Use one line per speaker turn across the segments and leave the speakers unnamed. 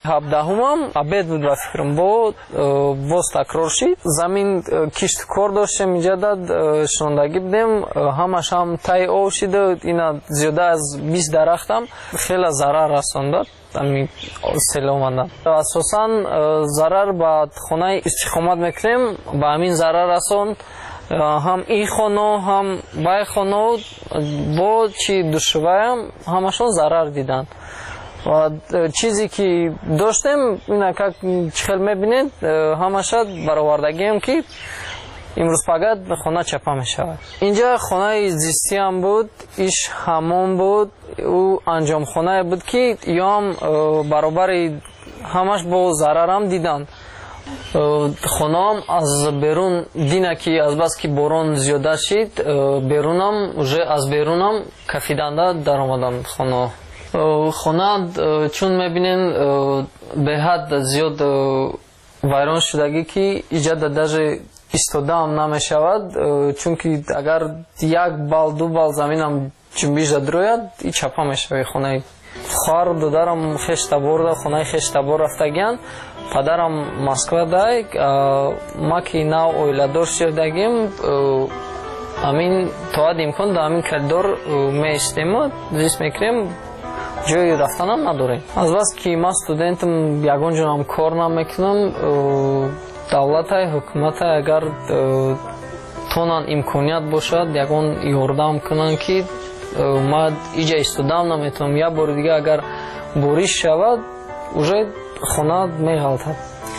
17-ум обед буд ба фикрам боз такрор шид. Замин кишти кор доштем иҷодад шондагӣ будем, ҳамаш ҳам таи ов шида, ина зиёда аз 20 дарахтам хеле зарар расондад. Ами сел омада. Асосан зарар ба хонаи истиқомат мекунем, ба ҳамин зарар расонд. ҳам ин хона, ҳам бай хона бо чи душваям ҳамашон зарар дидан. ва чизе ки доштем, ина как чихел мебинед, ҳамаша баровардагием ки имрӯз пагад хона чапа мешавад. Инҷа хонаи зистиам буд, иш ҳамом буд, ӯ анҷомхонае буд ки ёам баробари ҳамаш бо зарарам дидан. Хонаам аз берун дина ки азбас ки борон зиёда шид, берунам уже аз берунам кафиданда даромадам хона. Хона чун мебинен беҳад зиёд вайрон шудагӣ ки иҷада даже истодаам намешавад, чунки агар як бал ду бал заминам ҷунбиш дадрояд и чапа мешавад хонаи. Хоҳару додарам хешта борда хонаи хешта бор рафтагиян. Падарам Москва дай, ма ки нав оиладор шудагим, амин тоад имкон да амин коридор меистем, зист мекунем, ҷои рафтанам надорем. Азбас ки ман студентам ягон ҷонам кор намекунам, давлатай ҳукуматай агар тонан имконият бошад ягон ёрдам кунанд ки ман иҷа истодам наметавонам, як бори дига агар бориш шавад уже хона меғалтад.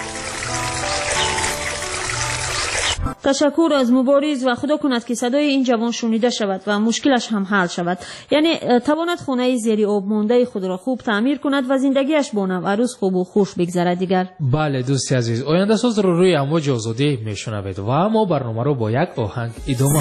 تشکر از مبارز و خدا کند که صدای این جوان شنیده شود و مشکلش هم حل شود. یعنی تواند خانه زیر آب مانده خود را خوب تعمیر کند و زندگیش با نوروز خوب و خوش بگذرد دیگر.
بله دوستی عزیز، آینده ساز رو روی امواج آزادی میشنوید و ما برنامه رو با یک آهنگ ادامه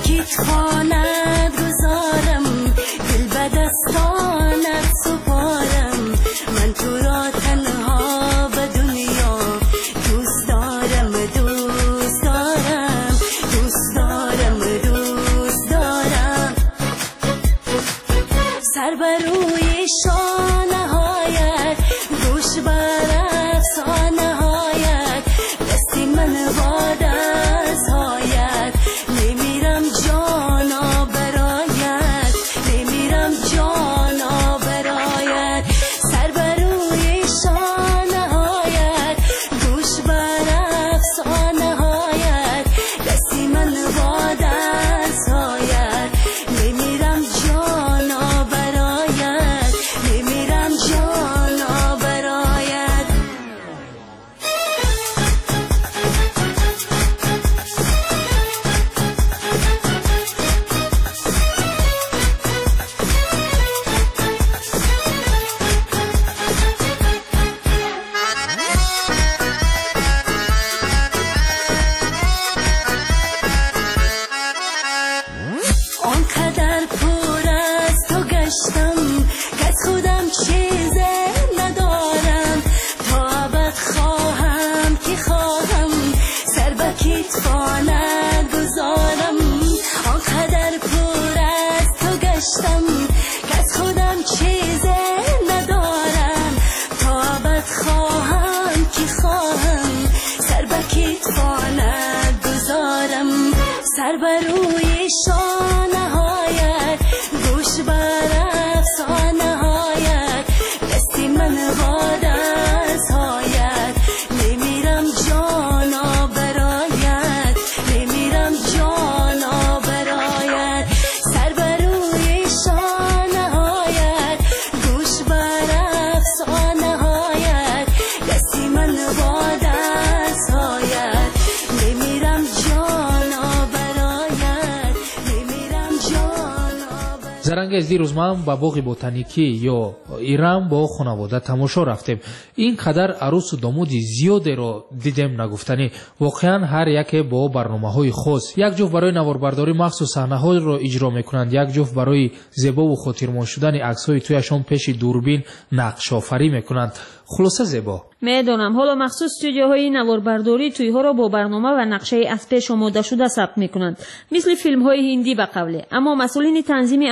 زرنگز دیروز من با باغ بوتانیکی یا ایران با خانواده تماشا رفتیم. این قدر عروس و داماد زیادی رو دیدیم نگفتنی. واقعا هر یک با برنامه‌های خاص. یک جفت برای نواربرداری مخصوص صحنه‌ها رو اجرا میکنند، یک جفت برای زیبا و خاطرماند شدن عکس‌های تویشان پیش دوربین نقش آفری میکنند. خلاصه زیبا.
میدونم حالا مخصوص استودیوهای نواربرداری توی ها را با برنامه و نقشه از پیش آماده شده ثبت میکنند، مثل فیلم های هندی به قوله. اما مسئولین تنظیم انعنه و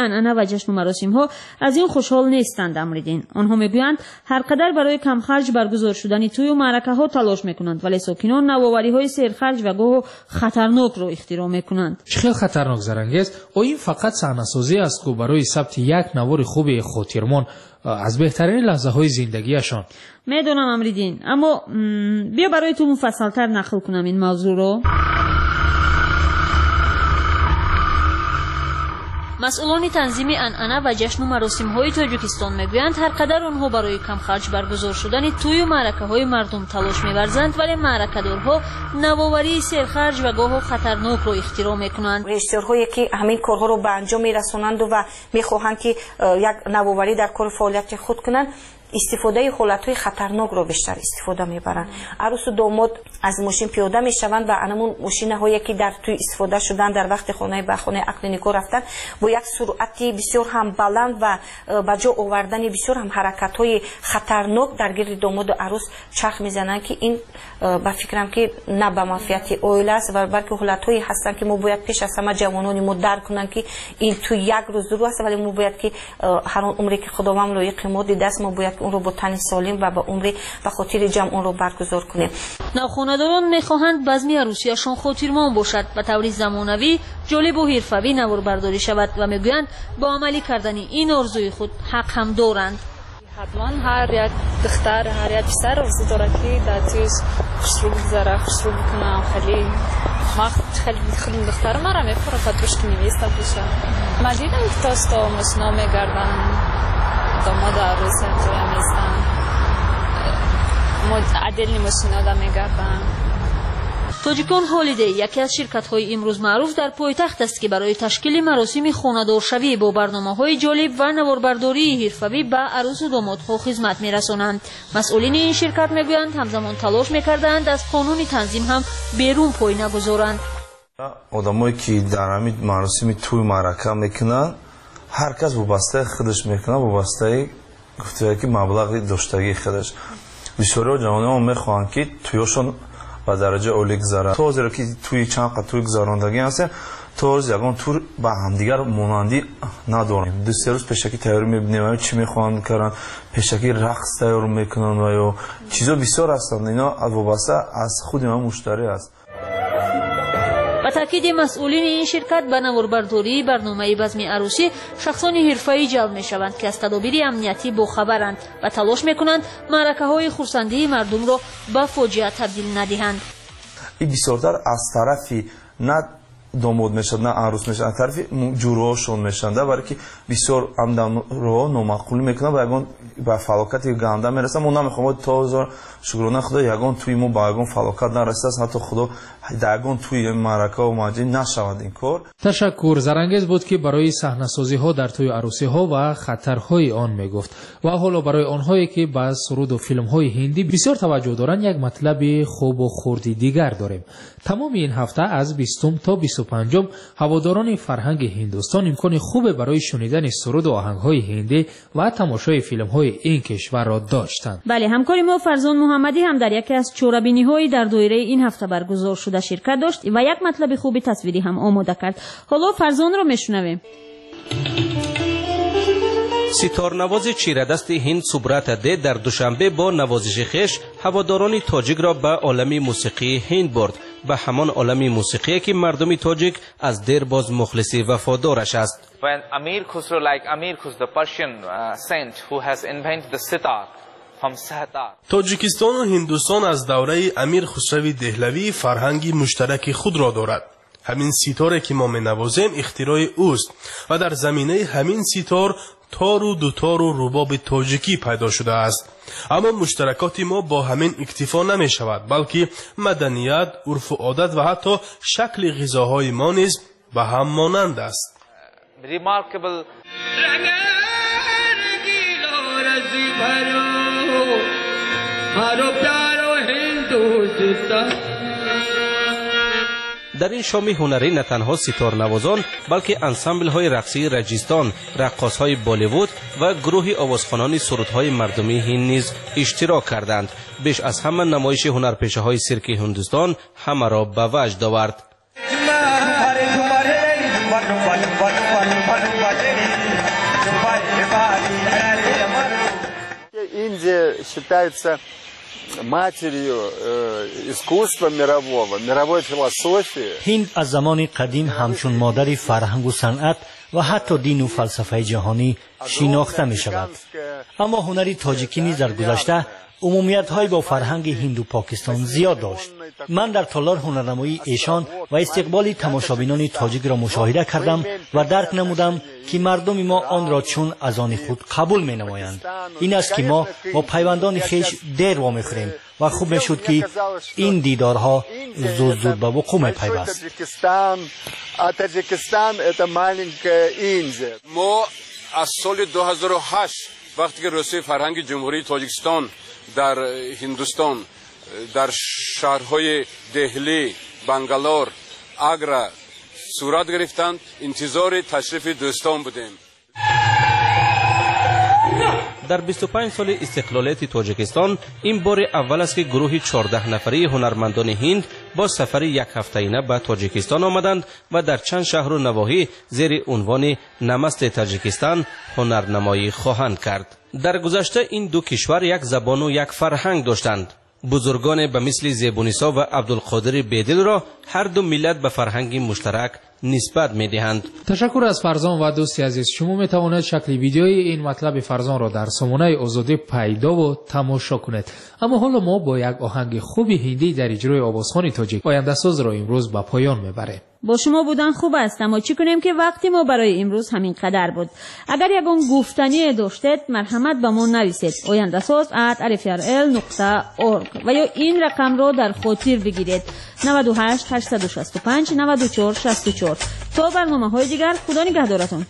و جشن و مراسم ها از این خوشحال نیستند. امریدین آنها میگویند هر قدر برای کم خرج برگزار شدن توی و معرکه ها تلاش میکنند، ولی ساکنان نوآوری های سرخرج و گاه خطرناک را اختراع میکنند.
خیلی خطرناک زرنگیست. و این فقط صحنه‌سازی است که برای ثبت یک نوار خوب خاطرمان از بهترین لحظه های زندگیشان.
میدونم امریدین، اما بیا برای تو مفصل‌تر نقل کنم این موضوع رو. مسئولان تنظیم انعنه و جشن و مراسم‌های تاجیکستان میگویند هر قدر آنها برای کم خرج برگزار شدن توی و معرکه‌های مردم تلاش می‌ورزند، ولی معرکه‌دارها نوآوری سرخرج و گاه خطرناک را اختراع می‌کنند.
رژیسورهایی که همین کارها رو به انجام می‌رسانند و می‌خواهند که یک نوآوری در کار فعالیت خود کنند، استفاده حالت‌های خطرناک رو بیشتر استفاده می‌برند. عروس و داماد از ماشین پیاده می‌شوند و انمون ماشین‌هایی که در توی استفاده شدن در وقت خانه به خانه عقل نیکو رفتن با یک سرعتی بسیار هم بلند و با جا آوردن بسیار هم حرکت‌های خطرناک در گرد داماد و عروس چرخ می‌زنند که این به فکرم که نه به منفعت عائله است و بلکه حالت‌هایی هستند که ما باید پیش از همه جوانان ما درک کنند که این توی یک روز ضرور است، ولی ما باید که هر آن عمری که خداوند لایق ما دیده است ما باید اون رو با تن سالم و با عمری به خاطر جمع اون رو برگزار کنیم.
نوخانه‌داران می‌خواهند بزمی عروسیشان خاطرمان باشد و طوری زمانوی، جالب و حرفه‌ای نواربرداری شود و میگویند با عملی کردن این آرزوی خود حق هم دارند.
حتما هر یک دختر هر یک پسر آرزو داره که در تویش خوشرو بگذاره، خوشرو بکنه. خیلی دختر مرا می‌فرستد باش که نویسته باشه. من دیدم که تاستا ماشینا می‌گردن داماد عروس توی میستن عدل ماشینا دا می‌گردن.
تاجیکان هالیدی یکی از شرکت‌های امروز معروف در پایتخت است که برای تشکیل مراسم خانه‌دارشوی با برنامه‌های جالب و نواربرداری حرفه‌ای به عروس و دامادها خدمت می‌رسانند. مسئولین این شرکت می‌گویند همزمان تلاش می‌کردند از قانون تنظیم هم بیرون پای نگذارند.
آدمایی که در همین مراسم توی معرکه میکنن هر کس وابسته خودش میکنه، وابسته گفته که مبلغ داشتگی خودش. بسیاری جوانان میخوان که تویشون و درجه اولی گذارن. تو زیرا که توی چند قطع توی گذاراندگی هست تو یگان تور با همدیگر مانندی نداریم. دو سه روز پیشکی تیاری میبینیم چی میخوان کردن، پیشکی رقص تیار میکنن و یا چیزا بسیار هستند. اینا وابسته از خود ما مشتری است.
با تاکید مسئولین این شرکت به نواربرداری برنامه بزم عروسی شخصان حرفه‌ای جلب می‌شوند که از تدابیر امنیتی باخبرند و تلاش می‌کنند معرکه‌های خرسندی مردم را به فاجعه تبدیل ندهند.
این بسیارتر از طرفی نه داماد میشد نه عروس میشد، از طرفی جوروهاشون میشن، برای که بسیار عمدن رو نامعقول میکنن و یگان به فلاکت گنده میرسن. ما نمیخوام تا هزار شکرانه خدا یگان توی ما به یگان فلاکت نرسه، حتی خدا یگان توی معرکه و ماجرا نشود این کار.
تشکر. زرنگیز بود که برای صحنه‌سازی ها در توی عروسی ها و خطرهای آن میگفت. و حالا برای آنهایی که با سرود و فیلم های هندی بسیار توجه دارند یک مطلب خوب و خردی دیگر داریم. تمام این هفته از 20 تا 25 هواداران فرهنگ هندوستان امکان خوب برای شنیدن سرود و آهنگ های هندی و تماشای فیلم های این کشور را داشتند.
بله، همکاری ما فرزان محمدی هم در یکی از چوربینی های در دایره این هفته برگزار شده شرکت داشت و یک مطلب خوبی تصویری هم آماده کرد. حالا فرزان را میشنویم.
ستارنواز چیردست هند سبرات ده در دوشنبه با نوازش خویش هواداران تاجیک را به عالم موسیقی هند برد، به همان عالم موسیقی که مردم تاجیک از دیر باز مخلص وفادارش است.
When Amir Khusro, like Amir Khusro, the Persian saint who has invented the sitar from Sahtar.
تاجیکستان و هندوستان از دوره امیر خسرو دهلوی فرهنگی مشترک خود را دارد. همین سیتاری که ما می‌نوازیم اختراع اوست و در زمینه همین سیتار تار و دوتار و رباب تاجیکی پیدا شده است. اما مشترکات ما با همین اکتفا نمی شود، بلکه مدنیت، عرف و عادت و حتی شکل غذاهای ما نیز به هم مانند است.
Remarkable.
در این شام هنری نه تنها ستار نوازان بلکه انسامبل های رقصی راجستان، رقاص های بالیوود و گروه آوازخوانان سرودهای مردمی هند نیز اشتراک کردند. بیش از همه نمایش هنرپیشه های سیرک هندوستان همه را به وجد آورد.
считается матерью искусства мирового, мировой философии.
هند از زمان قدیم همچون مادر فرهنگ و صنعت و حتی دین و فلسفه جهانی شناخته می شود. اما هنر تاجیکی نیز در گذشته عمومیت‌های با فرهنگ هند و پاکستان زیاد داشت. من در تالار هنرنمایی ایشان و استقبال تماشابینان تاجیک را مشاهده کردم و درک نمودم که مردم ما آن را چون از آن خود قبول می‌نمایند. این است که ما با پیوندان خویش دیر وامی‌خوریم و خوب می‌شد که این دیدارها زود به وقوع می‌پیوست.
ما از سال 2008 وقتی که رسید فرهنگ جمهوری تاجیکستان در هندوستان در شهرهای دهلی، بنگلور، آگرا صورت گرفتند، انتظار تشریف دوستان بودیم.
در 25 سال استقلالیت تاجیکستان این بار اول است که گروه 14 نفری هنرمندان هند با سفر یک هفته‌ایه به تاجیکستان آمدند و در چند شهر و نواحی زیر عنوان نمست تاجیکستان هنرنمایی خواهند کرد. در گذشته این دو کشور یک زبان و یک فرهنگ داشتند. بزرگان به مثل زیبونیسا و عبدالقادر بیدل را هر دو ملت به فرهنگ مشترک نسبت می‌دهند.
تشکر از فرزان و دوستی عزیز. شما می‌توانید شکل ویدیوی این مطلب فرزان را در سامانه آزادی پیدا و تماشا کنید. اما حالا ما با یک آهنگ خوبی هندی در اجرای آوازخوان تاجیک آینده ساز را امروز به پایان می‌بریم.
با شما بودن خوب است، اما چی کنیم که وقتی ما برای امروز همین قدر بود. اگر یگان گفتنی داشتید مرحمت به ما نویسید oyandasaz@rfrl.org و یا این رقم را در خاطر بگیرید 98 865 94 64. تا برنامه‌های دیگر خدا نگهدارتون.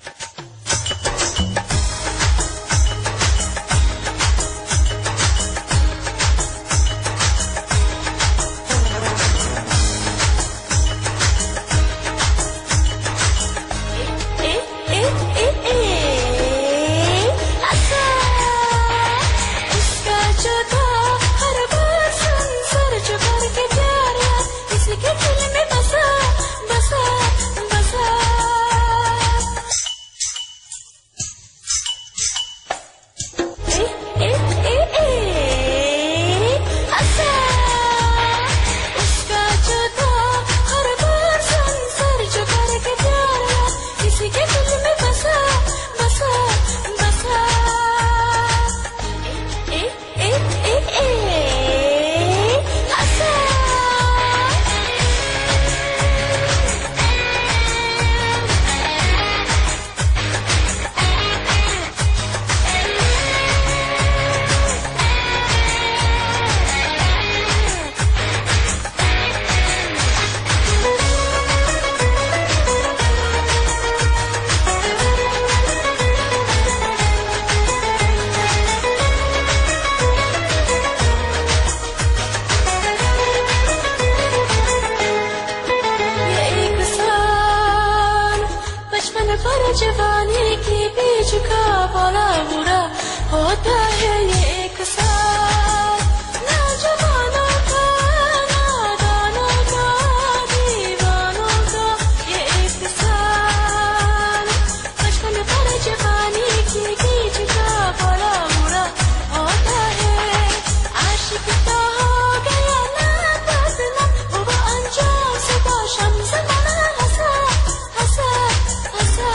जवानी के बीच का बोला बुरा होता है ये एक साथ ना जवानों का नादानों का दीवानों का ये एक साथ बचपन पर जवानी के बीच का बोला बुरा होता है आशिक तो हो गया ना बदला वो अंजाम से तो शम्स बना हंसा हंसा हंसा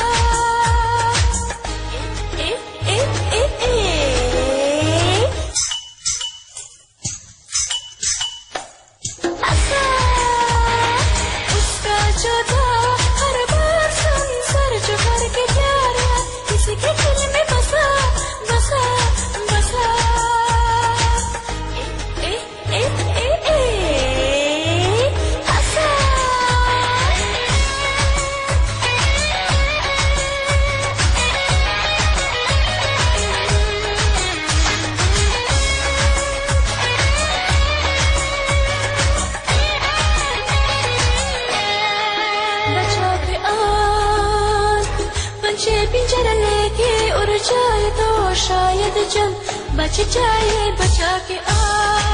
पिंजरा लेके उड़ जाए तो शायद जब बच जाए बचा के आ